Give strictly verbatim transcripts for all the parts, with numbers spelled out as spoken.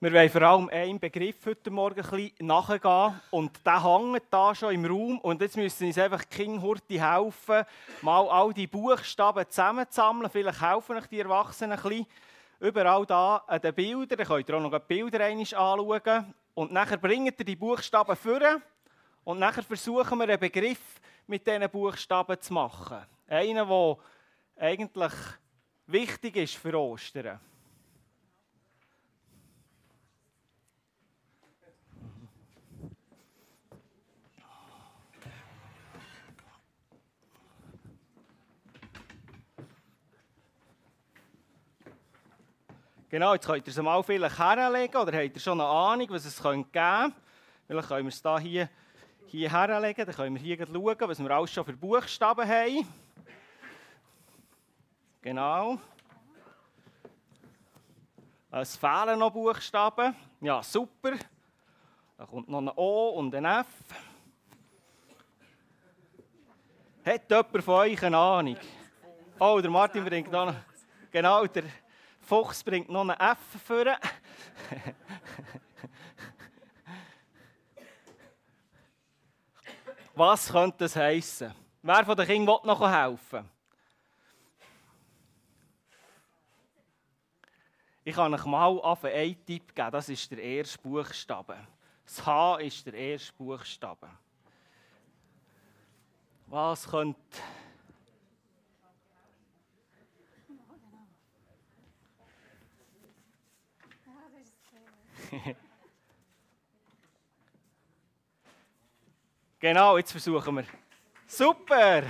Wir wollen vor allem einem Begriff heute Morgen ein bisschen nachgehen. Und der hängt da schon im Raum. Und jetzt müssen uns einfach die Kinder Hurti helfen, mal all die Buchstaben zusammenzusammeln. Vielleicht helfen euch die Erwachsenen ein bisschen. Überall da an den Bildern, da könnt ihr auch noch die Bilder einmal anschauen. Und nachher bringt ihr die Buchstaben vor. Und nachher versuchen wir einen Begriff mit diesen Buchstaben zu machen. Einen, der eigentlich wichtig ist für Ostern. Genau, jetzt könnt ihr es mal vielleicht herlegen oder habt ihr schon eine Ahnung, was es geben könnte. Vielleicht können wir es da hier, hier herlegen, dann können wir hier schauen, was wir alles schon für Buchstaben haben. Genau. Es fehlen noch Buchstaben. Ja, super. Da kommt noch ein O und ein F. Hat jemand von euch eine Ahnung? Oh, der Martin bringt da noch... Genau, der Fuchs bringt noch einen F vor. Was könnte das heissen? Wer von den Kindern will noch helfen? Ich kann euch mal auf einen Tipp geben, das ist der erste Buchstabe. Das H ist der erste Buchstabe. Was könnte... Genau, jetzt versuchen wir. Super!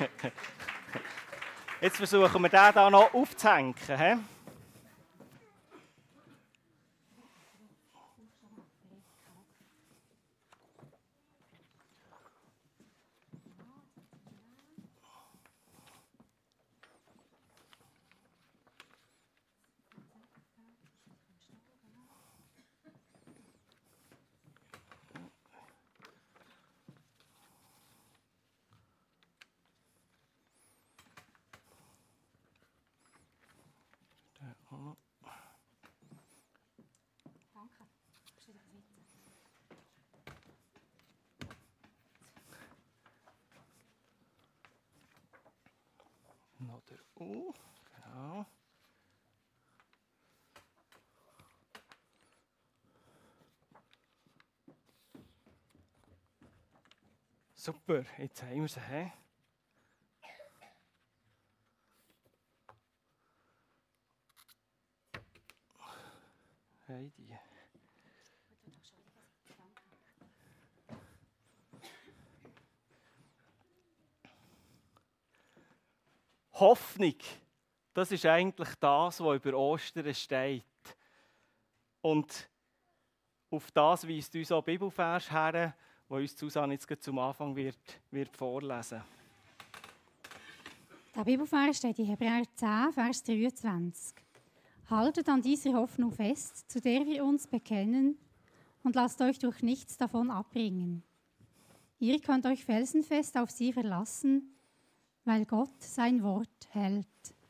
Jetzt versuchen wir den hier noch aufzuhängen. He? Noch der U, genau. Super, jetzt haben wir sie. He? Heidi. Hoffnung, das ist eigentlich das, was über Ostern steht. Und auf das weist uns auch Bibelvers her, wo uns Susanne jetzt zum Anfang wird, wird vorlesen. Der Bibelvers steht in Hebräer zehn, Vers dreiundzwanzig. Haltet an dieser Hoffnung fest, zu der wir uns bekennen, und lasst euch durch nichts davon abbringen. Ihr könnt euch felsenfest auf sie verlassen, weil Gott sein Wort hält.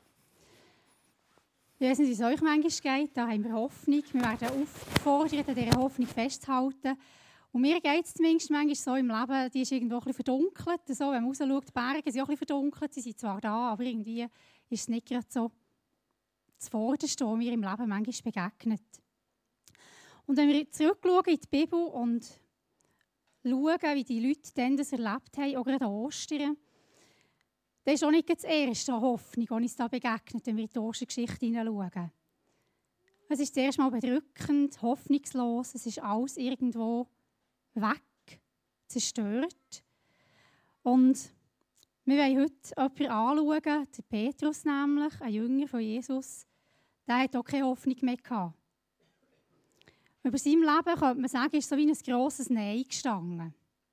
Ich weiß nicht, wie es euch manchmal geht, da haben wir Hoffnung. Wir werden aufgefordert, an dieser Hoffnung festzuhalten. Und mir geht es zumindest manchmal so im Leben, die ist irgendwo ein bisschen verdunkelt. So, wenn man rausschaut, die Berge sind auch ein bisschen verdunkelt, sie sind zwar da, aber irgendwie ist es nicht gerade so das Vorderste, was mir im Leben manchmal begegnet. Und wenn wir zurückschauen in die Bibel und schauen, wie die Leute dann das erlebt haben, auch gerade an Ostern, das ist auch nicht das erste an Hoffnung, die uns da begegnet, wenn wir in die Ostergeschichte hineinschauen. Es ist zuerst mal bedrückend, hoffnungslos, es ist alles irgendwo weg, zerstört. Und wir wollen heute jemanden anschauen, der Petrus nämlich, ein Jünger von Jesus, der hat auch keine Hoffnung mehr gehabt. Über sein Leben könnte man sagen, ist so wie ein grosses Nein gestanden.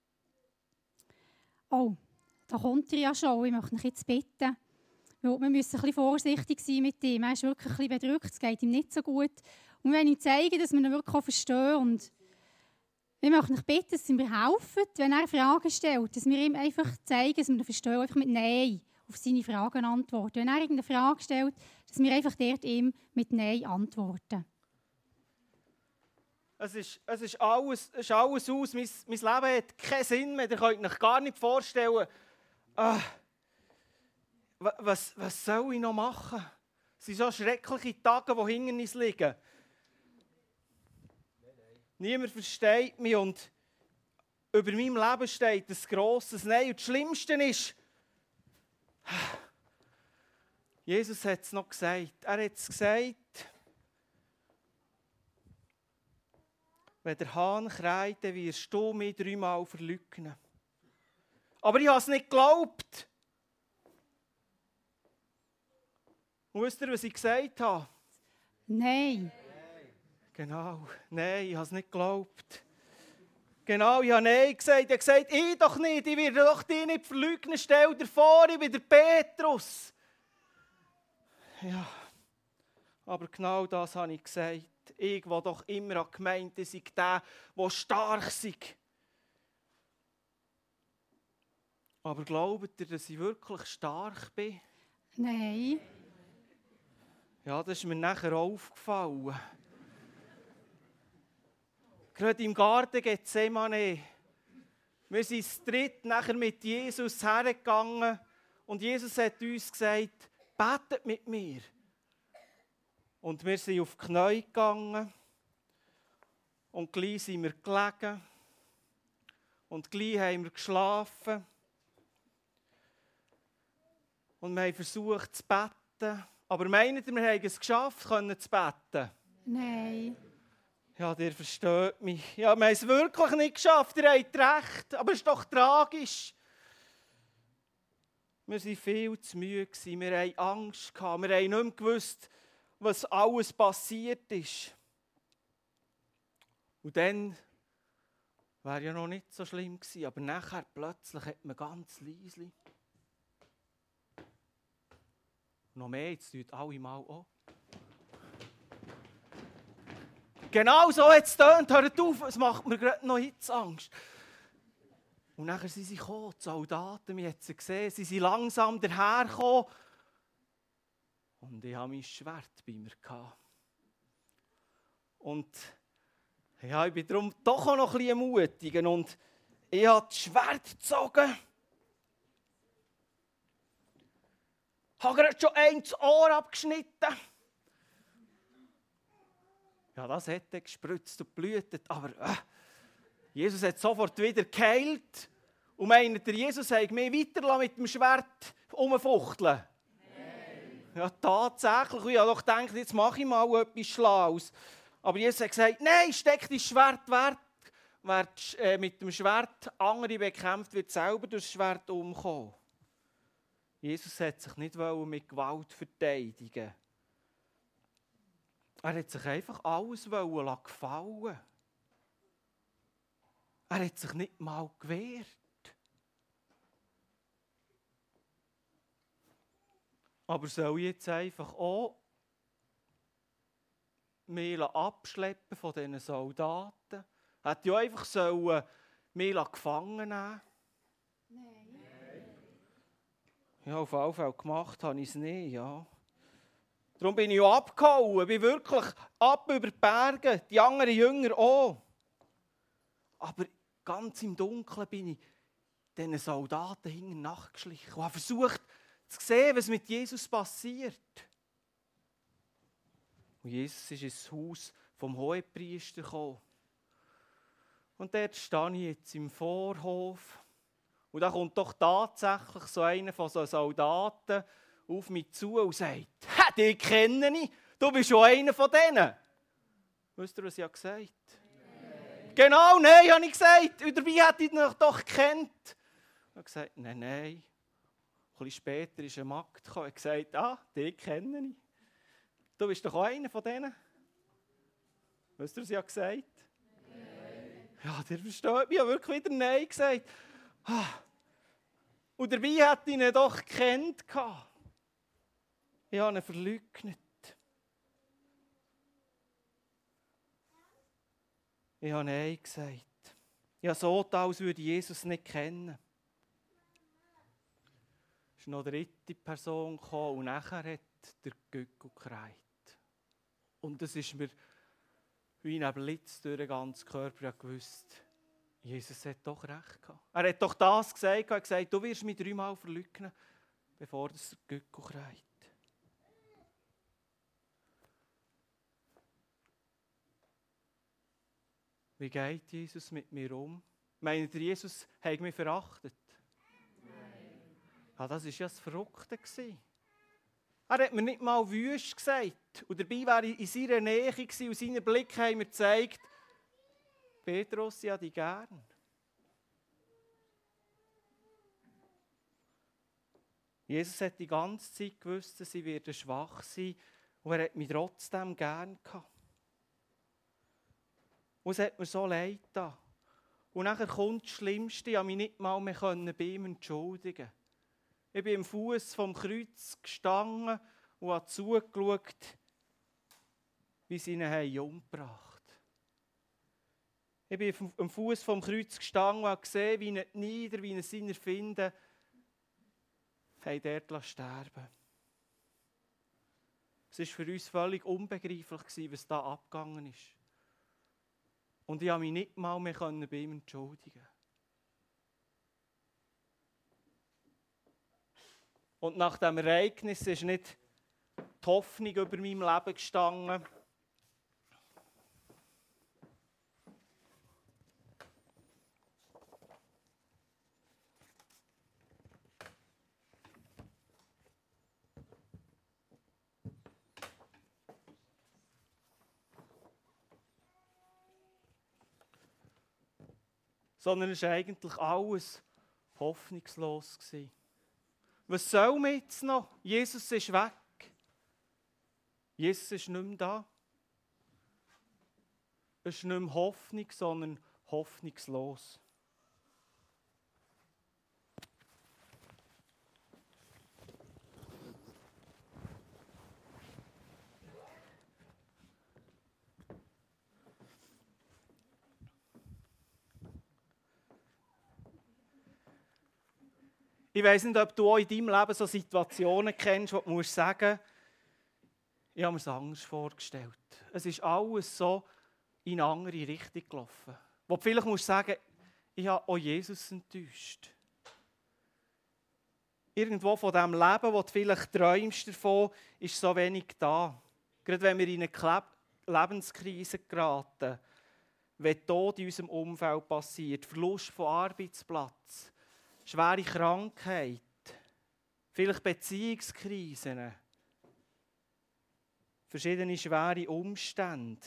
Oh. Da kommt er ja schon. Ich möchte euch jetzt bitten, weil wir müssen ein bisschen vorsichtig sein mit ihm. Er ist wirklich ein bisschen bedrückt, es geht ihm nicht so gut. Und wir wollen ihm zeigen, dass wir ihn wirklich auch verstehen. Und wir möchten euch bitten, dass Sie mir helfen, wenn er Fragen stellt, dass wir ihm einfach zeigen, dass wir ihn verstehen, einfach mit Nein auf seine Fragen antworten. Wenn er irgendeine Frage stellt, dass wir einfach dort ihm mit Nein antworten. Es ist, es ist, alles, es ist alles aus. Mein, mein Leben hat keinen Sinn mehr. Ihr könnt euch gar nicht vorstellen, ah, was, was soll ich noch machen? Es sind so schreckliche Tage, die hinter uns liegen. Niemand versteht mich und über meinem Leben steht ein grosses Nein. Und das Schlimmste ist, Jesus hat es noch gesagt. Er hat es gesagt, wenn der Hahn kreit, dann wirst du mich dreimal verleugnen. Aber ich habe es nicht geglaubt. Und wisst ihr, was ich gesagt habe? Nein. Genau, nein, ich habe es nicht geglaubt. Genau, ich habe Nein gesagt. Ich habe gesagt, ich doch nicht, ich werde doch dich nicht verleugnen. Stell dir vor, ich bin der Petrus. Ja, aber genau das habe ich gesagt. Ich, der doch immer gemeint habe, sei der, der stark sei. Aber glaubt ihr, dass ich wirklich stark bin? Nein. Ja, das ist mir nachher aufgefallen. Gerade im Garten Gethsemane. Wir sind zu dritt nachher mit Jesus hergegangen und Jesus hat uns gesagt, betet mit mir. Und wir sind auf die Knie gegangen und gleich sind wir gelegen und gleich haben wir geschlafen. Und wir haben versucht zu beten. Aber meint ihr, wir haben es geschafft, können zu beten? Nein. Ja, ihr versteht mich. Ja, wir haben es wirklich nicht geschafft, ihr habt recht. Aber es ist doch tragisch. Wir waren viel zu müde, wir hatten Angst, wir haben nicht mehr gewusst, was alles passiert ist. Und dann wäre ja noch nicht so schlimm gewesen, aber nachher plötzlich hat man ganz leise. Noch mehr, jetzt tut alle mal auch. Genau so hat es getönt, hört auf, es macht mir gerade noch jetzt Angst. Und nachher sind sie gekommen, die Soldaten, wir haben sie gesehen, sie sind langsam dahergekommen. Und ich hatte mein Schwert bei mir. Und ja, ich bin darum doch auch noch ein bisschen mutig. Und ich habe das Schwert gezogen. Ich habe gerade schon eins das Ohr abgeschnitten. Ja, das hat dann gespritzt und geblutet. Aber äh, Jesus hat sofort wieder geheilt. Und meint der Jesus hat mich weiter mit dem Schwert rumfuchteln? Nein. Ja, tatsächlich. Ich habe doch gedacht, jetzt mache ich mal etwas Schlaues. Aber Jesus hat gesagt, nein, steck dein Schwert weg. Wer äh, mit dem Schwert andere bekämpft, wird selber durch das Schwert umkommen. Jesus hat sich nicht mit Gewalt verteidigen. Er hat sich einfach alles gefallen. Er hat sich nicht mal gewehrt. Aber soll ich jetzt einfach auch mich abschleppen von diesen Soldaten? Hätte ja einfach sollen mich gefangen nehmen? Nein. Ja, auf jeden Fall gemacht habe ich es nicht, ja. Darum bin ich auch abgehauen, bin wirklich ab über die Berge, die anderen Jünger auch. Aber ganz im Dunkeln bin ich diesen Soldaten hinten nachgeschlichen und habe versucht zu sehen, was mit Jesus passiert. Und Jesus ist ins Haus vom Hohepriester gekommen. Und dort stehe ich jetzt im Vorhof. Und da kommt doch tatsächlich so einer von so Soldaten auf mich zu und sagt, «Ha, dich kenne ich, du bist schon einer von denen.» Wisst ihr, was ich gesagt habe? Nein. Genau, nein, habe ich gesagt. Und dabei hätte ich ihn doch gekannt. Ich habe gesagt, nein, nein. Ein bisschen später ist eine Magd gekommen und gesagt, «Ah, dich kenne ich. Du bist doch auch einer von denen.» Wisst ihr, was ich gesagt habe? Nein. Ja, der versteht mich. Ich habe wirklich wieder Nein gesagt. Und dabei hätte ich ihn doch gekannt. Ich habe ihn verleugnet. Ich habe Nein gesagt. Ich habe so getan, als würde ich Jesus nicht kennen. Es ist noch eine dritte Person gekommen und nachher hat der Göckel gekreit. Und das ist mir wie ein Blitz durch den ganzen Körper. Ich wusste, Jesus hat doch recht gehabt. Er hat doch das gesagt. Er hat gesagt, du wirst mich dreimal verleugnen, bevor das Gückel kreit. Wie geht Jesus mit mir um? Meint ihr, Jesus hat mich verachtet? Nein. Ja, das war ja das Verrückte. Er hat mir nicht mal wüst gesagt. Und dabei wäre ich in seiner Nähe gewesen und seine Blicke haben mir gezeigt, Petrus, ich habe dich gern. Jesus hat die ganze Zeit gewusst, dass ich werde schwach sein und er hat mich trotzdem gern gehabt. Und es hat mir so leid getan. Und nachher kommt das Schlimmste, ich konnte mich nicht mal mehr bei ihm entschuldigen. Ich bin am Fuß vom Kreuz gestanden und habe zugeschaut, wie sie ihn umgebracht haben. Ich bin am Fuß vom Kreuz gestanden und habe gesehen, wie ihn nieder, wie ihn seine Finden haben dort sterben. Es war für uns völlig unbegreiflich, was da abgegangen ist. Und ich konnte mich nicht mal mehr bei ihm entschuldigen. Und nach diesem Ereignis ist nicht die Hoffnung über meinem Leben gestanden. Sondern es war eigentlich alles hoffnungslos. Was soll man jetzt noch? Jesus ist weg. Jesus ist nicht mehr da. Es ist nicht mehr Hoffnung, sondern hoffnungslos. Ich weiss nicht, ob du auch in deinem Leben so Situationen kennst, wo du musst sagen, ich habe mir es anders vorgestellt. Es ist alles so in eine andere Richtung gelaufen. Wo du vielleicht musst sagen, ich habe auch Jesus enttäuscht. Irgendwo von diesem Leben, wo du vielleicht träumst davon, ist so wenig da. Gerade wenn wir in eine Lebenskrise geraten, wenn Tod in unserem Umfeld passiert, Verlust von Arbeitsplatz, schwere Krankheit, vielleicht Beziehungskrisen, verschiedene schwere Umstände.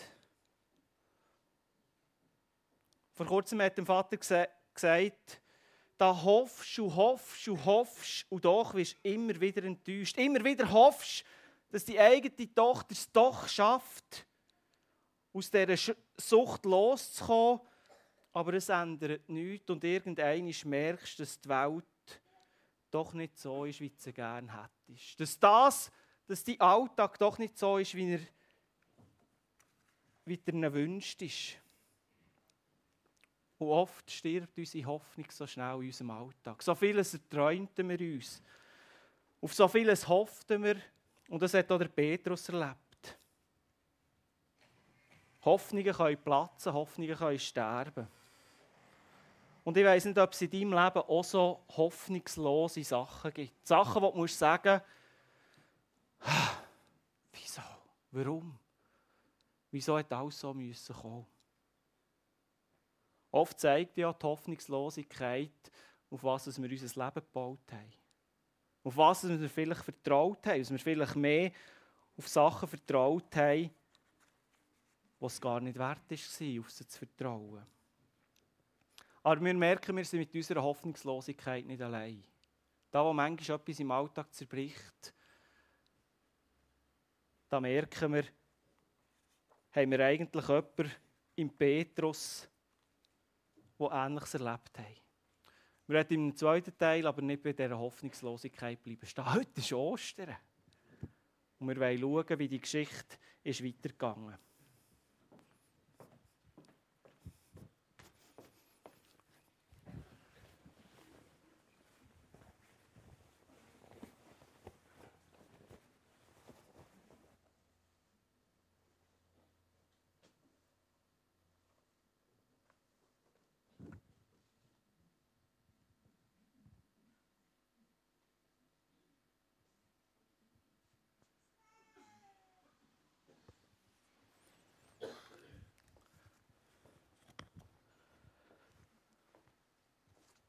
Vor kurzem hat der Vater gesagt, da hoffst du, hoffst du, hoffst und doch wirst du immer wieder enttäuscht. Immer wieder hoffst, dass die eigene Tochter es doch schafft, aus dieser Sucht loszukommen. Aber es ändert nichts und irgendwann merkst du, dass die Welt doch nicht so ist, wie du sie gerne hättest. Dass, das, dass dein Alltag doch nicht so ist, wie er, wie du ihn wünschst. Und oft stirbt unsere Hoffnung so schnell in unserem Alltag. So vieles erträumten wir uns. Auf so vieles hofften wir. Und das hat auch der Petrus erlebt. Hoffnungen können platzen, Hoffnungen können sterben. Und ich weiss nicht, ob es in deinem Leben auch so hoffnungslose Sachen gibt. Sachen, wo du musst sagen, wieso, warum, wieso hat alles so müssen kommen? Oft zeigt ja die Hoffnungslosigkeit, auf was wir unser Leben gebaut haben. Auf was wir vielleicht vertraut haben, dass wir vielleicht mehr auf Sachen vertraut haben, die es gar nicht wert war, auf sie zu vertrauen. Aber wir merken, wir sind mit unserer Hoffnungslosigkeit nicht allein. Da, wo manchmal etwas im Alltag zerbricht, da merken wir, haben wir eigentlich jemanden im Petrus, der Ähnliches erlebt hat. Wir werden im zweiten Teil aber nicht bei dieser Hoffnungslosigkeit bleiben stehen. Heute ist Ostern. Und wir wollen schauen, wie die Geschichte ist weitergegangen ist.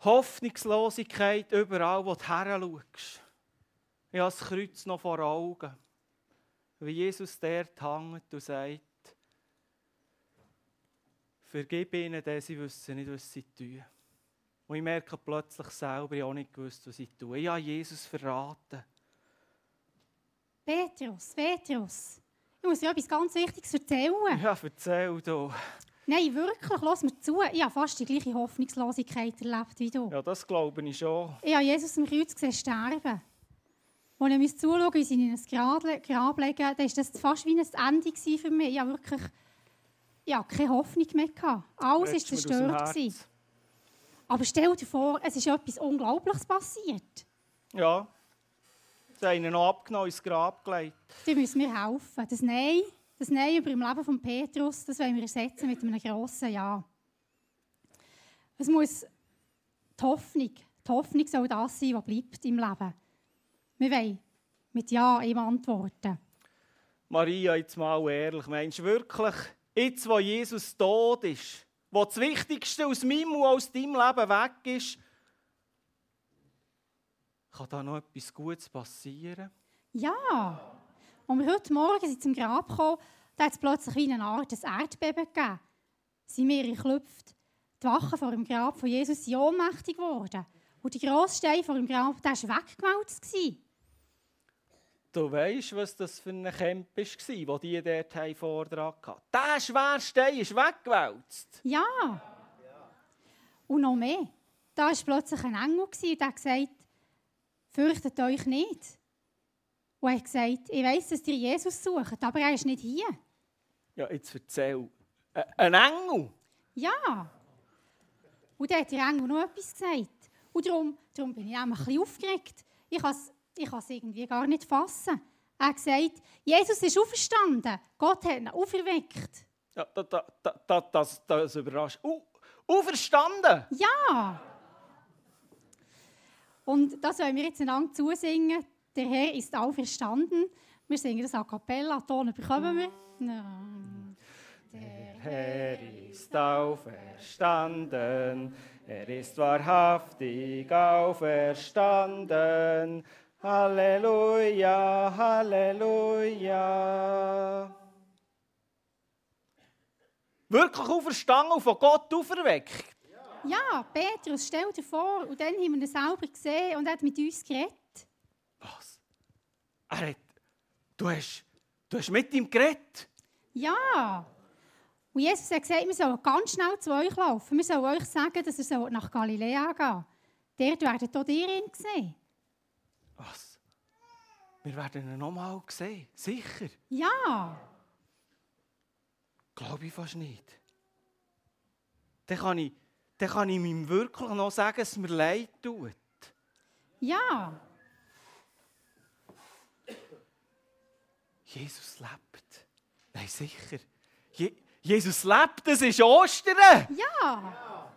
Hoffnungslosigkeit überall, wo du her schaust. Ich habe das Kreuz noch vor Augen. Wie Jesus dort hängt und sagt, vergib ihnen, denn sie wissen nicht, was sie tun. Und ich merke plötzlich selber, ich habe auch nicht gewusst, was ich tue. Ich habe Jesus verraten. Petrus, Petrus, ich muss dir etwas ganz Wichtiges erzählen. Ja, erzähl du. Nein, wirklich, lass mir zu. Ich habe fast die gleiche Hoffnungslosigkeit erlebt wie du. Ja, das glaube ich schon. Ich habe Jesus am Kreuz gesehen sterben. Als ich mir zuschaue, wie sie ihn in ein Grab, Grab legen, dann war das fast wie ein Ende für mich. Ich habe wirklich ich hatte keine Hoffnung mehr. Alles war zerstört. Aber stell dir vor, es ist etwas Unglaubliches passiert. Ja, sie haben ihn noch abgenommen, ins Grab gelegt. Die müssen mir helfen. Das Nein, das Nein über dem Leben von Petrus, das wollen wir ersetzen mit einem grossen Ja. Es muss die Hoffnung, die Hoffnung soll das sein, was bleibt im Leben. Wir wollen mit Ja ihm antworten. Maria, jetzt mal ehrlich, meinst du wirklich, jetzt wo Jesus tot ist, wo das Wichtigste aus meinem und aus deinem Leben weg ist, kann da noch etwas Gutes passieren? Ja. Als wir heute Morgen zum Grab kamen, da hat es plötzlich wie eine Art ein Erdbeben gegeben. Sind wir geklüpft. Die Wachen vor dem Grab von Jesus sind ohnmächtig geworden. Und der grosse Stein vor dem Grab, der war weggemelzt. Du weisst, was das für ein Camp war, den die dort Vortrag hatten. Der schwere Stein ist weggewälzt. Ja. Und noch mehr. Da war plötzlich ein Engel, der gesagt, fürchtet euch nicht. Und er hat gesagt, ich weiss, dass ihr Jesus sucht, aber er ist nicht hier. Ja, jetzt erzähl. Ein Engel? Ja. Und dann hat der Engel noch etwas gesagt. Und darum, darum bin ich auch ein bisschen aufgeregt. Ich kann es ich irgendwie gar nicht fassen. Er hat gesagt, Jesus ist auferstanden. Gott hat ihn auferweckt. Ja, da, da, da, das, das überrascht. Uh, auferstanden? Ja. Und das wollen wir jetzt einander zusingen. Der Herr ist auferstanden. Wir singen das a cappella. Ton bekommen wir. Der Herr ist auferstanden. Er ist wahrhaftig auferstanden. Halleluja, Halleluja. Wirklich auferstanden und von Gott auferweckt? Ja, Petrus, stell dir vor. Und dann haben wir ihn selber gesehen und er hat mit uns geredet. Was? Er hat, du, hast, du hast mit ihm geredet? Ja. Und Jesus hat gesagt, wir sollen ganz schnell zu euch laufen. Wir sollen euch sagen, dass ihr nach Galiläa gehen sollt. Dort werdet auch ihr ihn sehen. Was? Wir werden ihn noch mal sehen? Sicher? Ja. Glaube ich fast nicht. Dann kann ich, dann kann ich ihm wirklich noch sagen, dass es mir leid tut. Ja. Jesus lebt. Nein, sicher. Je, Jesus lebt, das ist Ostern. Ja.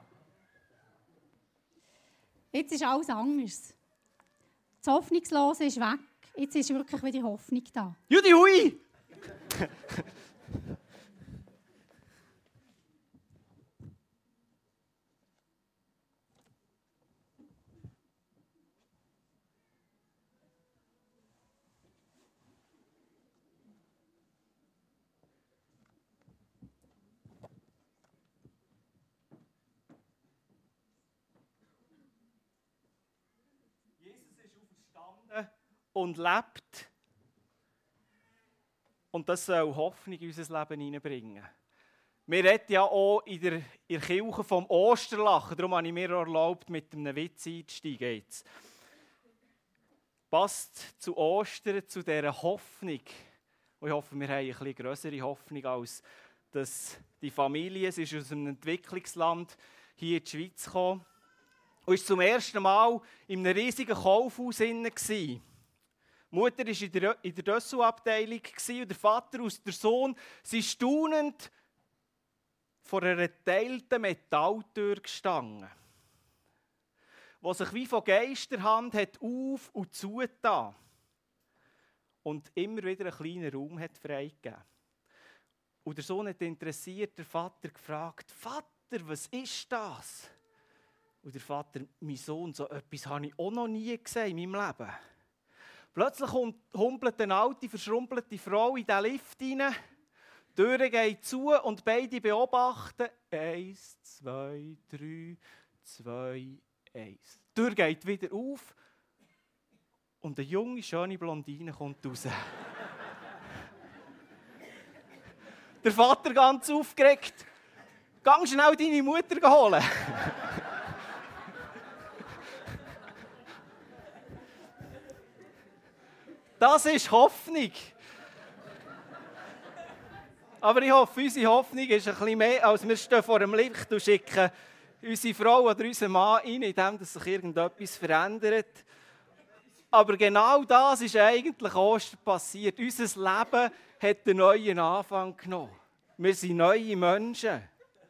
Jetzt ist alles anders. Das Hoffnungslose ist weg. Jetzt ist wirklich wieder Hoffnung da. Judi hui! Und lebt. Und das soll Hoffnung in unser Leben hineinbringen. Wir reden ja auch in der, in der Kirche vom Osterlachen. Darum habe ich mir erlaubt, mit einem Witz einzusteigen. Jetzt. Passt zu Ostern, zu dieser Hoffnung. Und ich hoffe, wir haben eine etwas grössere Hoffnung, als dass die Familie, sie ist aus einem Entwicklungsland hier in die Schweiz gekommen und war zum ersten Mal in einem riesigen Kaufhaus drin. Die Mutter war in der, in der Dessau-Abteilung und der Vater und der Sohn sind staunend vor einer geteilten Metalltür gestanden, die sich wie von Geisterhand hat auf- und zugetan und immer wieder einen kleinen Raum hat freigegeben. Und der Sohn hat interessiert, der Vater gefragt, «Vater, was ist das?» Und der Vater, mein Sohn, so etwas habe ich auch noch nie gesehen in meinem Leben. Plötzlich humpelt eine alte, verschrumpelte Frau in diesen Lift rein. Die Tür geht zu und beide beobachten. Eins, zwei, drei, zwei, eins. Die Tür geht wieder auf und eine junge, schöne Blondine kommt raus. Der Vater ganz aufgeregt. Geh schnell deine Mutter holen. Das ist Hoffnung. Aber ich hoffe, unsere Hoffnung ist ein bisschen mehr, als wir stehen vor dem Licht und schicken unsere Frau oder unseren Mann rein, indem sich irgendetwas verändert. Aber genau das ist eigentlich Ostern passiert. Unser Leben hat einen neuen Anfang genommen. Wir sind neue Menschen.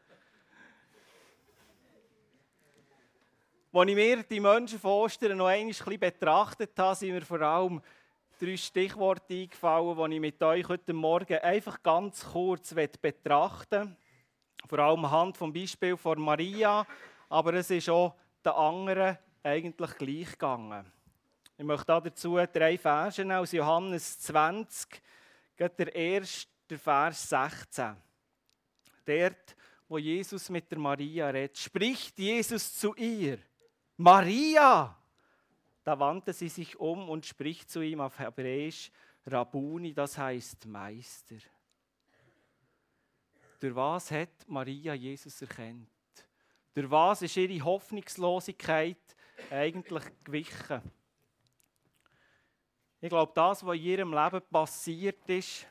Als ich mir die Menschen von Ostern noch einmal ein bisschen betrachtet habe, sind mir vor allem drei Stichworte eingefallen, die ich mit euch heute Morgen einfach ganz kurz betrachten möchte. Vor allem anhand des Beispiels von Maria, aber es ist auch den anderen eigentlich gleich gegangen. Ich möchte dazu drei Verse aus Johannes zwanzig, der erste Vers sechzehn. Dort, wo Jesus mit der Maria redet, spricht Jesus zu ihr: Maria! Da wandte sie sich um und spricht zu ihm auf Hebräisch Rabuni, das heißt Meister. Durch was hat Maria Jesus erkannt? Durch was ist ihre Hoffnungslosigkeit eigentlich gewichen? Ich glaube, das, was in ihrem Leben passiert ist,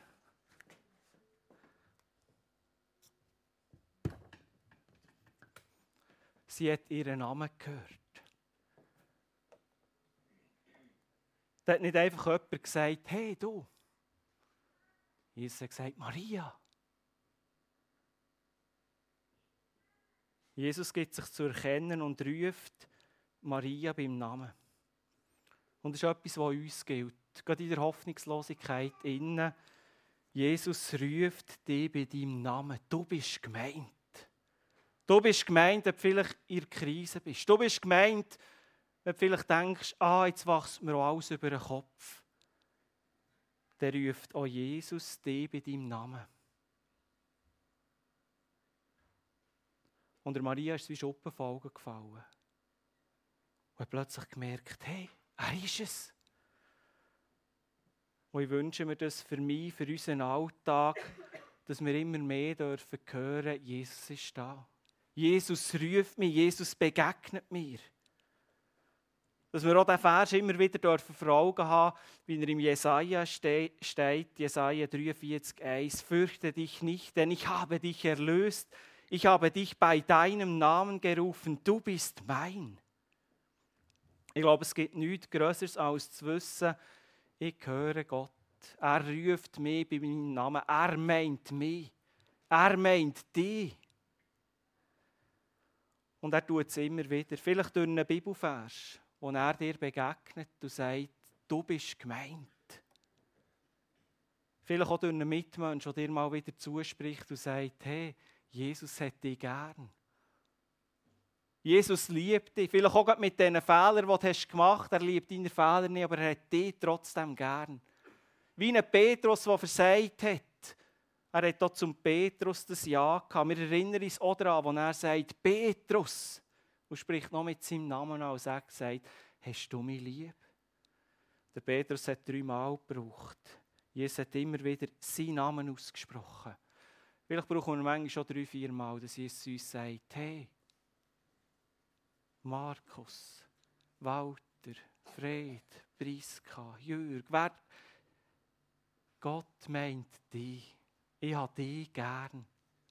sie hat ihren Namen gehört. Da hat nicht einfach jemand gesagt, hey du. Jesus hat gesagt, Maria. Jesus gibt sich zu erkennen und ruft Maria beim Namen. Und das ist etwas, was uns gilt. Gerade in der Hoffnungslosigkeit innen. Jesus ruft dich bei deinem Namen. Du bist gemeint. Du bist gemeint, wenn du vielleicht in der Krise bist. Du bist gemeint, wenn du vielleicht denkst, ah, jetzt wächst mir auch alles über den Kopf. Der ruft auch Jesus dich bei deinem Namen. Und der Maria ist wie Schuppen von Augen gefallen. Und hat plötzlich gemerkt, hey, er ist es. Und ich wünsche mir das für mich, für unseren Alltag, dass wir immer mehr dürfen hören, Jesus ist da. Jesus ruft mich, Jesus begegnet mir. Dass wir auch diesen Vers immer wieder vor Augen haben, wie er im Jesaja steht, Jesaja dreiundvierzig, eins. Fürchte dich nicht, denn ich habe dich erlöst. Ich habe dich bei deinem Namen gerufen. Du bist mein. Ich glaube, es gibt nichts Größeres als zu wissen, ich höre Gott. Er ruft mich bei meinem Namen. Er meint mich. Er meint dich. Und er tut es immer wieder. Vielleicht durch einen Bibelvers, wo er dir begegnet und sagt, du bist gemeint. Vielleicht auch durch einen Mitmensch, der dir mal wieder zuspricht und sagt, hey, Jesus hat dich gern. Jesus liebt dich. Vielleicht auch mit diesen Fehlern, die du gemacht hast. Er liebt deine Fehler nicht, aber er hat dich trotzdem gern. Wie ein Petrus, der versagt hat. Er hat auch zum Petrus das Ja gehabt. Wir erinnern uns auch daran, wo er sagt, Petrus, und spricht noch mit seinem Namen an und sagt, hast du mich lieb? Der Petrus hat dreimal gebraucht. Jesus hat immer wieder seinen Namen ausgesprochen. Vielleicht brauchen wir manchmal schon drei, vier Mal, dass Jesus uns sagt, hey, Markus, Walter, Fred, Priska, Jürg, wer? Gott meint dich. Ich habe dich gern.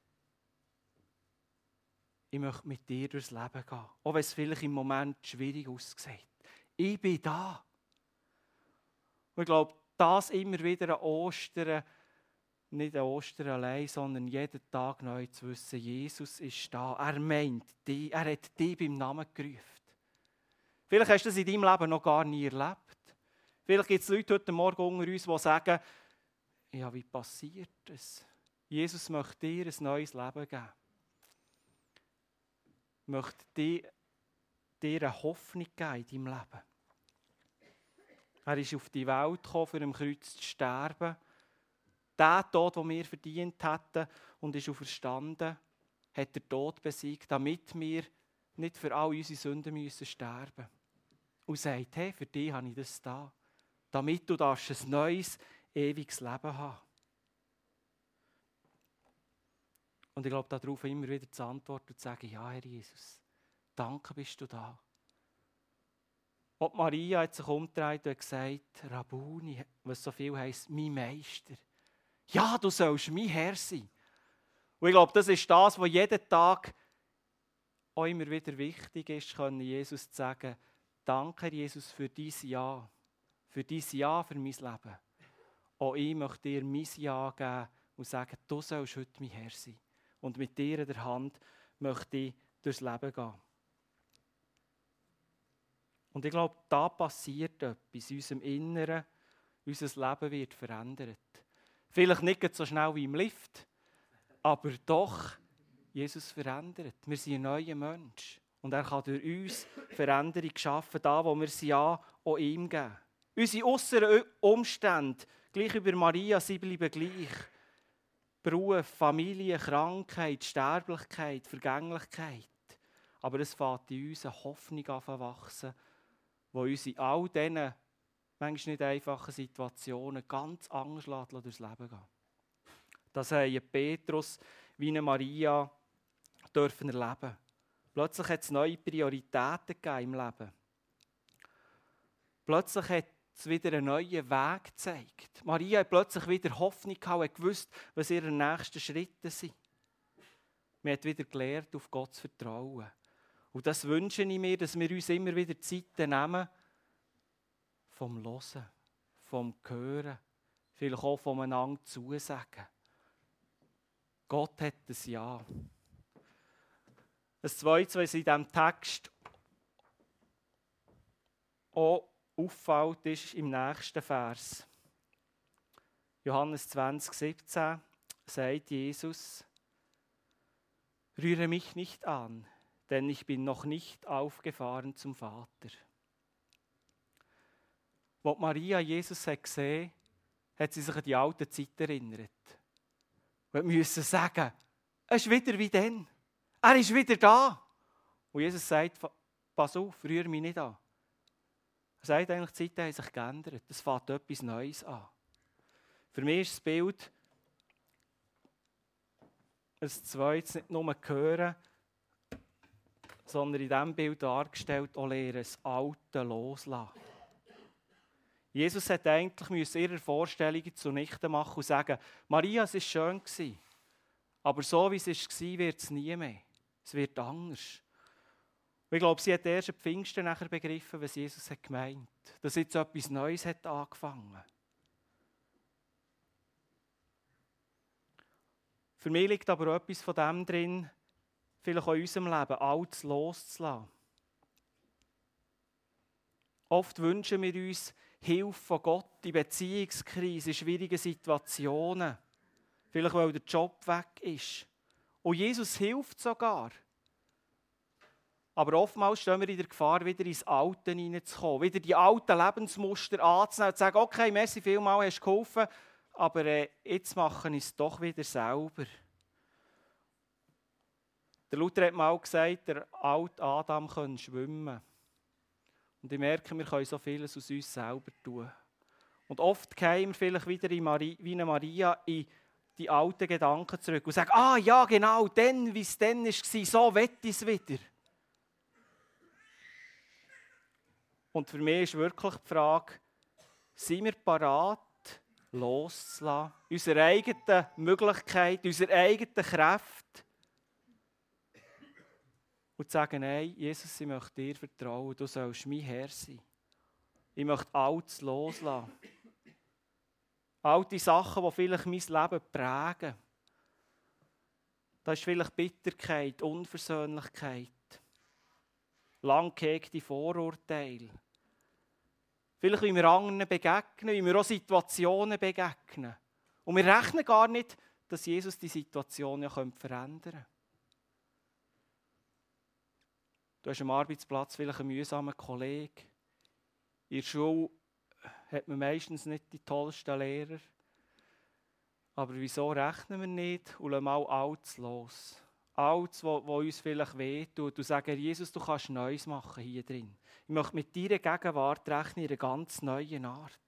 Ich möchte mit dir durchs Leben gehen. Auch wenn es vielleicht im Moment schwierig aussieht. Ich bin da. Und ich glaube, das immer wieder an Ostern, nicht an Ostern allein, sondern jeden Tag neu zu wissen, Jesus ist da. Er meint dich. Er hat dich beim Namen gerufen. Vielleicht hast du das in deinem Leben noch gar nie erlebt. Vielleicht gibt es Leute heute Morgen unter uns, die sagen, ja, wie passiert das? Jesus möchte dir ein neues Leben geben. Möchte dir dir eine Hoffnung gegeben in deinem Leben. Er ist auf die Welt gekommen, für am Kreuz zu sterben. Der Tod, den wir verdient hätten, und ist auferstanden, hat der Tod besiegt, damit wir nicht für all unsere Sünden müssen sterben. Und sagt, hey, für dich habe ich das da, damit du darfst ein neues, ewiges Leben haben. Und ich glaube, darauf immer wieder zu antworten und zu sagen, ja, Herr Jesus, danke bist du da. Und Maria hat sich umgedreht und gesagt, Rabuni, was so viel heisst, mein Meister. Ja, du sollst mein Herr sein. Und ich glaube, das ist das, was jeden Tag auch immer wieder wichtig ist, können Jesus zu sagen, danke Jesus für dein Ja, für dein Ja für mein Leben. Auch ich möchte dir mein Ja geben und sagen, du sollst heute mein Herr sein. Und mit dir in der Hand möchte ich durchs Leben gehen. Und ich glaube, da passiert etwas in unserem Inneren, unser Leben wird verändert. Vielleicht nicht so schnell wie im Lift, aber doch, Jesus verändert. Wir sind ein neuer Mensch. Und er kann durch uns Veränderung schaffen, da wo wir sie ja auch ihm geben. Unsere äußeren Umstände, gleich über Maria, sie bleiben gleich. Beruf, Familie, Krankheit, Sterblichkeit, Vergänglichkeit. Aber es fängt in uns eine Hoffnung an zu wachsen, die uns in all diesen, manchmal nicht einfachen Situationen ganz anders durchs Leben gehen. Das haben Petrus wie eine Maria dürfen erleben. Plötzlich hat es neue Prioritäten gegeben im Leben. Plötzlich hat es wieder einen neuen Weg gezeigt. Maria hat plötzlich wieder Hoffnung gehabt und gewusst, was ihre nächsten Schritte sind. Man hat wieder gelernt, auf Gott zu vertrauen. Und das wünsche ich mir, dass wir uns immer wieder Zeit nehmen, vom Hören, vom Hören, vielleicht auch voneinander zusagen. Gott hat das Ja. Das Zweite, was in diesem Text auch auffällt, ist im nächsten Vers. Johannes zwanzig, siebzehn sagt Jesus, rühre mich nicht an, denn ich bin noch nicht aufgefahren zum Vater. Als Maria Jesus hat gesehen, hat sie sich an die alte Zeit erinnert. Wir müssen sagen, er ist wieder wie dann. Er ist wieder da. Und Jesus sagt, pass auf, rühre mich nicht an. Er sagt eigentlich, die Zeiten haben sich geändert. Es fängt etwas Neues an. Für mich ist das Bild, ein zweites nicht nur hören, sondern in diesem Bild dargestellt, auch lernen, das Alte loslassen. Jesus hätte eigentlich ihre Vorstellungen zunichte machen und sagen, Maria, es war schön, aber so wie es war, wird es nie mehr. Es wird anders. Und ich glaube, sie hat erst am Pfingsten nachher begriffen, was Jesus hat gemeint hat. Dass jetzt etwas Neues hat angefangen. Für mich liegt aber auch etwas von dem drin, vielleicht auch in unserem Leben, Altes loszulassen. Oft wünschen wir uns Hilfe von Gott in Beziehungskrise, in schwierigen Situationen. Vielleicht, weil der Job weg ist. Und Jesus hilft sogar. Aber oftmals stehen wir in der Gefahr, wieder ins Alte hineinzukommen, wieder die alten Lebensmuster anzunehmen und zu sagen, okay, merci vielmals, hast du geholfen, aber äh, jetzt machen wir es doch wieder selber. Der Luther hat mal gesagt, der alte Adam kann schwimmen. Und ich merke, wir können so vieles aus uns selber tun. Und oft gehen wir vielleicht wieder in Maria, wie eine Maria in die alten Gedanken zurück und sagen, ah ja, genau, dann, wie es dann war, so will ich es wieder. Und für mich ist wirklich die Frage, sind wir bereit, loszulassen, unsere eigenen Möglichkeiten, unsere eigenen Kräfte, und zu sagen, nein, Jesus, ich möchte dir vertrauen, du sollst mein Herr sein. Ich möchte alles loslassen. Alte Sachen, die vielleicht mein Leben prägen. Das ist vielleicht Bitterkeit, Unversöhnlichkeit, lang gehegte Vorurteile. Vielleicht, wie wir anderen begegnen, wie wir auch Situationen begegnen. Und wir rechnen gar nicht, dass Jesus die Situation ja verändern könnte. Du hast am Arbeitsplatz vielleicht einen mühsamen Kollegen. In der Schule hat man meistens nicht die tollsten Lehrer. Aber wieso rechnen wir nicht und lassen mal alles los? Alles, was uns vielleicht wehtut. Und sagen, Jesus, du kannst Neues machen hier drin. Ich möchte mit deiner Gegenwart rechnen in einer ganz neuen Art.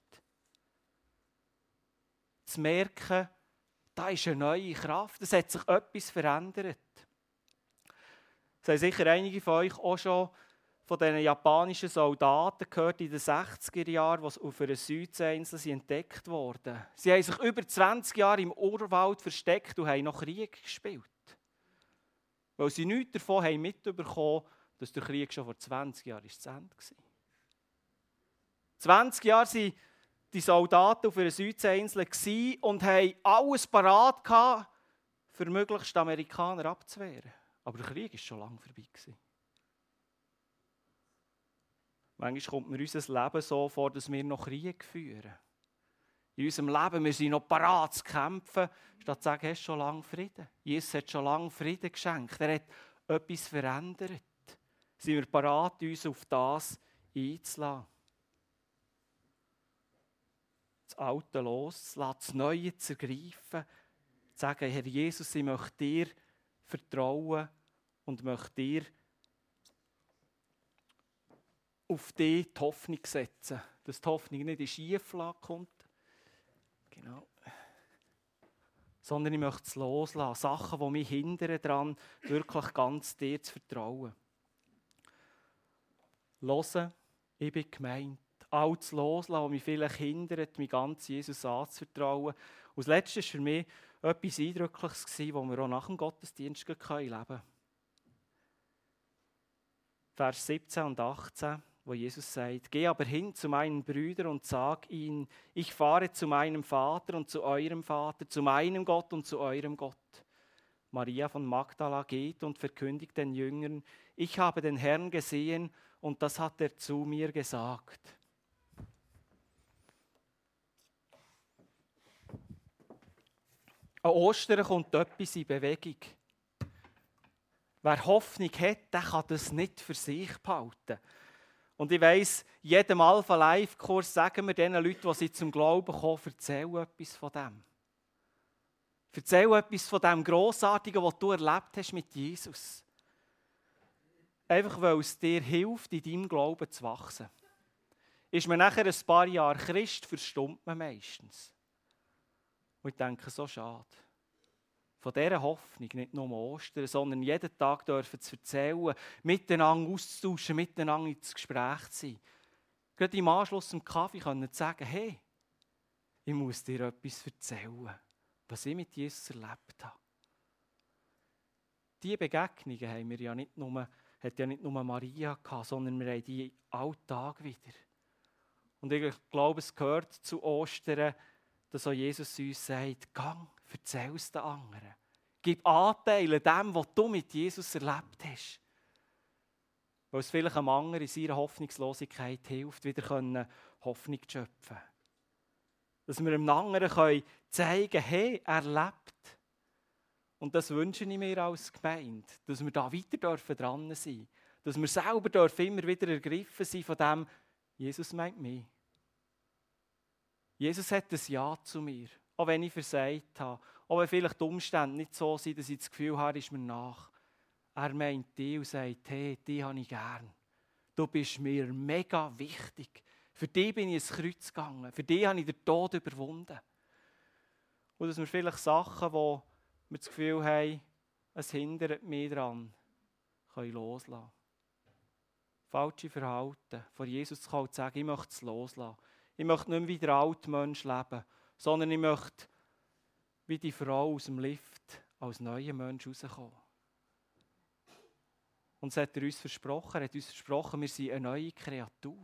Zu merken, da ist eine neue Kraft. Es hat sich etwas verändert. Es haben sicher einige von euch auch schon von diesen japanischen Soldaten gehört in den sechziger Jahren, die auf einer Südseeinsel entdeckt wurden. Sie haben sich über zwanzig Jahre im Urwald versteckt und haben noch Krieg gespielt. Weil sie nichts davon haben mitbekommen, dass der Krieg schon vor zwanzig Jahren zu Ende war. zwanzig Jahre waren die Soldaten auf einer Südseeinsel und haben alles parat gehabt, für möglichst die Amerikaner abzuwehren. Aber der Krieg war schon lange vorbei. Manchmal kommt mir unser Leben so vor, dass wir noch Krieg führen. In unserem Leben, wir sind noch parat zu kämpfen, statt zu sagen, hast schon lange Frieden. Jesus hat schon lange Frieden geschenkt. Er hat etwas verändert. Sind wir parat, uns auf das einzulassen? Das Alte loszulassen, das Neue zu ergreifen, zu sagen, Herr Jesus, ich möchte dir vertrauen und möchte dir auf dich die Hoffnung setzen, dass die Hoffnung nicht in Schieflage kommt, genau. Sondern ich möchte es loslassen, Sachen, die mich hindern daran, wirklich ganz dir zu vertrauen. Hören, ich bin gemeint. Alles loslassen, was mich vielleicht hindert, mich ganz Jesus anzuvertrauen. Und das Letzte war für mich etwas Eindrückliches, das wir auch nach dem Gottesdienst leben können. Vers siebzehn und achtzehn, wo Jesus sagt, geh aber hin zu meinen Brüdern und sag ihnen, ich fahre zu meinem Vater und zu eurem Vater, zu meinem Gott und zu eurem Gott. Maria von Magdala geht und verkündigt den Jüngern, ich habe den Herrn gesehen und das hat er zu mir gesagt. An Ostern kommt etwas in Bewegung. Wer Hoffnung hat, der kann das nicht für sich behalten. Und ich weiss, jedem Alpha-Life-Kurs sagen wir den Leuten, die sie zum Glauben kommen, erzähl etwas von dem. Erzähl etwas von dem Grossartigen, was du erlebt hast mit Jesus. Einfach, weil es dir hilft, in deinem Glauben zu wachsen. Ist man nachher ein paar Jahre Christ, verstummt man meistens. Und ich denke, so schade. Von dieser Hoffnung, nicht nur Ostern, sondern jeden Tag dürfen zu erzählen, miteinander auszutauschen, miteinander ins Gespräch zu sein. Gerade im Anschluss zum Kaffee können zu sagen, hey, ich muss dir etwas erzählen, was ich mit Jesus erlebt habe. Diese Begegnungen haben wir ja nicht nur, hat ja nicht nur Maria gehabt, sondern wir haben die alltag wieder. Und ich glaube, es gehört zu Ostern, dass auch Jesus uns sagt, gang, erzähl es den anderen. Gib Anteil an dem, was du mit Jesus erlebt hast. Weil es vielleicht einem anderen in seiner Hoffnungslosigkeit hilft, wieder Hoffnung zu schöpfen. Dass wir einem anderen zeigen können, hey, er lebt. Und das wünsche ich mir als Gemeinde, dass wir da weiter dürfen dran sein. Dass wir selber dürfen immer wieder ergriffen sein von dem, Jesus meint mich. Jesus hat ein Ja zu mir, auch wenn ich versagt habe, auch wenn vielleicht die Umstände nicht so sind, dass ich das Gefühl habe, ist mir nach. Er meint dich und sagt, hey, dich habe ich gern. Du bist mir mega wichtig. Für dich bin ich ins Kreuz gegangen. Für dich habe ich den Tod überwunden. Und dass wir vielleicht Sachen, wo wir das Gefühl haben, es hindert mich daran, können loslassen. Falsche Verhalten, vor Jesus zu kommen und zu sagen, ich möchte es loslassen. Ich möchte nicht mehr wie der alte Mensch leben, sondern ich möchte wie die Frau aus dem Lift als neuer Mensch rauskommen. Und das hat er uns versprochen. Er hat uns versprochen, wir sind eine neue Kreatur.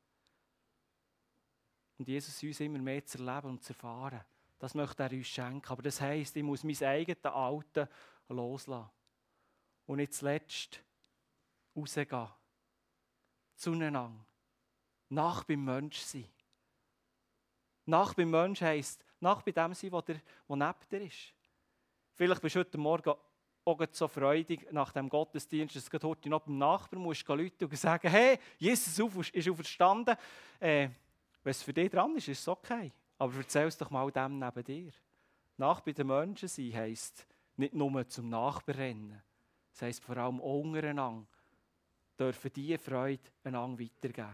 Und Jesus uns immer mehr zu erleben und zu erfahren, das möchte er uns schenken. Aber das heisst, ich muss mein eigenes Alten loslassen. Und nicht zuletzt rausgehen. Zueinander. Nach beim Mensch sein. Nach beim Mensch heisst, nach bei dem sein, der neben dir ist. Vielleicht bist du heute Morgen auch so freudig nach dem Gottesdienst, dass du heute noch beim Nachbarn musst rufen und sagen, hey, Jesus ist auferstanden. Äh, wenn es für dich dran ist, ist es okay. Aber erzähl es doch mal dem neben dir. Nach bei den Menschen sein heisst nicht nur zum Nachbarn rennen. Das heisst vor allem untereinander dürfen diese Freude einander weitergeben.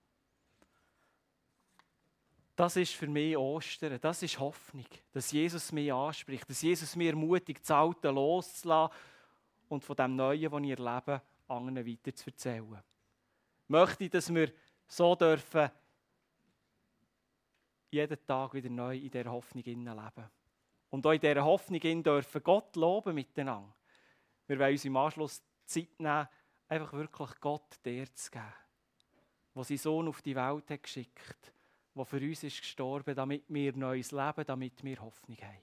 Das ist für mich Ostern, das ist Hoffnung, dass Jesus mich anspricht, dass Jesus mich ermutigt, das Alte loszulassen und von dem Neuen, das ich erlebe, anderen weiter zu erzählen. Ich möchte, dass wir so dürfen, jeden Tag wieder neu in dieser Hoffnung leben. Und auch in dieser Hoffnung dürfen Gott loben miteinander. Wir wollen uns im Anschluss Zeit nehmen, einfach wirklich Gott der zu geben, der seinen Sohn auf die Welt hat geschickt, der für uns ist gestorben, damit wir neues Leben, damit wir Hoffnung haben.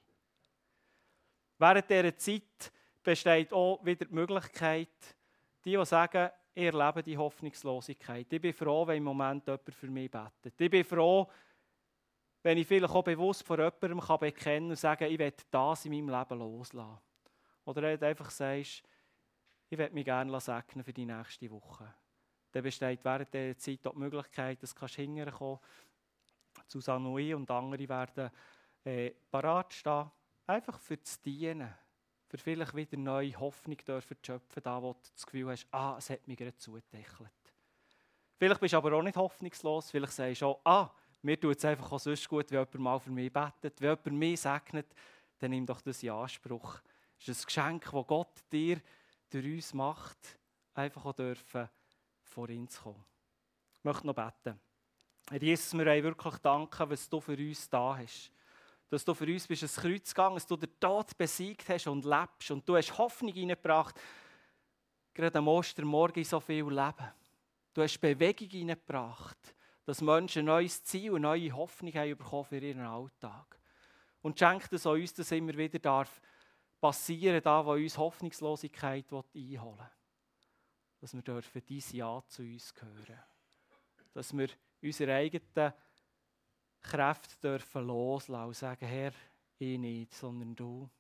Während dieser Zeit besteht auch wieder die Möglichkeit, die, die sagen, ich erlebe die Hoffnungslosigkeit. Ich bin froh, wenn im Moment jemand für mich betet. Ich bin froh, wenn ich vielleicht auch bewusst vor jemandem kann bekennen und sagen, ich will das in meinem Leben loslassen. Oder du einfach sagst, ich will mich gerne segnen für die nächste Woche. Dann besteht während dieser Zeit auch die Möglichkeit, dass du hinterherkommen kannst. Susanne und ich und andere werden äh, parat stehen, einfach für das Dienen, für vielleicht wieder neue Hoffnung dürfen zu schöpfen, da wo du das Gefühl hast, ah, es hat mich gerade zugedeckt. Vielleicht bist du aber auch nicht hoffnungslos, vielleicht sagst du auch, ah, mir tut es einfach auch sonst gut, wenn jemand mal für mich betet, wenn jemand mich segnet, dann nimm doch das in Anspruch. Das ist ein Geschenk, das Gott dir durch uns macht, einfach auch dürfen, vor ihn zu kommen. Ich möchte noch beten. Herr Jesus, wir wollen wirklich danken, was du für uns da hast. Dass du für uns bist ans Kreuz gegangen, dass du den Tod besiegt hast und lebst. Und du hast Hoffnung hineingebracht, gerade am Ostermorgen in so viel Leben. Du hast Bewegung hineingebracht, dass Menschen ein neues Ziel und neue Hoffnung haben bekommen für ihren Alltag. Und schenkt es uns, dass immer wieder darf passieren, da wo uns Hoffnungslosigkeit einholen will. Dass wir dürfen dein Ja zu uns hören. Dass wir unsere eigenen Kräfte dürfen loslassen und sagen, Herr, ich nicht, sondern du.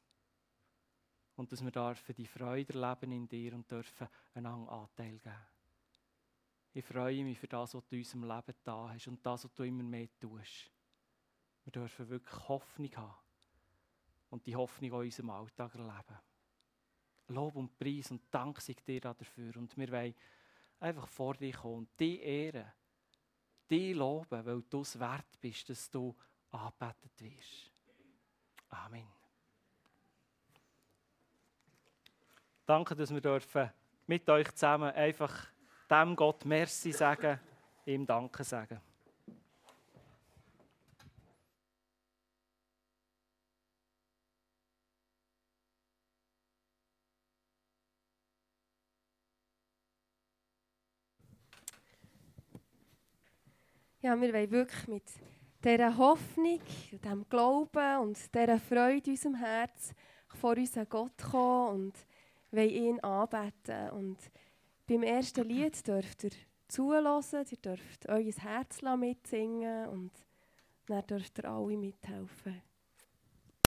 Und dass wir dürfen die Freude erleben in dir und dürfen einander Anteil geben. Ich freue mich für das, was du in unserem Leben da hast und das, was du immer mehr tust. Wir dürfen wirklich Hoffnung haben und die Hoffnung in unserem Alltag erleben. Lob und Preis und Dank sei dir dafür. Und wir wollen einfach vor dir kommen und dich ehren. Dich loben, weil du es wert bist, dass du angebetet wirst. Amen. Danke, dass wir dürfen mit euch zusammen einfach dem Gott Merci sagen, ihm Danke sagen. Ja, wir wollen wirklich mit dieser Hoffnung, diesem Glauben und dieser Freude in unserem Herz vor unseren Gott kommen und wollen ihn anbeten. Und beim ersten Lied dürft ihr zuhören, ihr dürft euer Herz mitsingen und dann dürft ihr alle mithelfen.